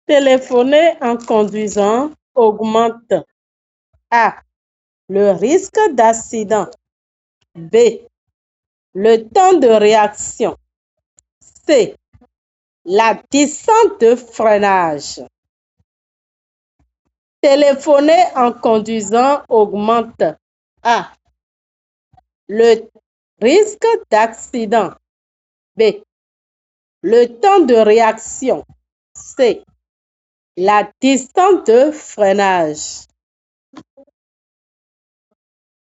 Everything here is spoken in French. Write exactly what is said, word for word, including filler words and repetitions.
Téléphoner en conduisant augmente A. Le risque d'accident. B. Le temps de réaction. C. La distance de freinage. Téléphoner en conduisant augmente A. Le risque d'accident. B. Le temps de réaction. C. La distance de freinage.